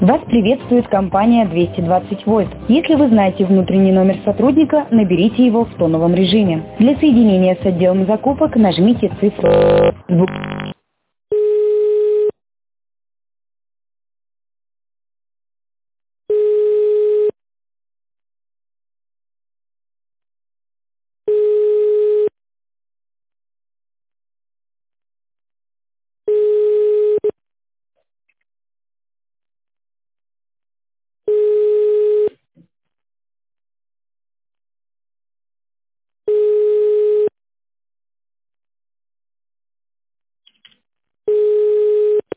Вас приветствует компания 220 вольт. Если вы знаете внутренний номер сотрудника, наберите его в тоновом режиме. Для соединения с отделом закупок нажмите цифру.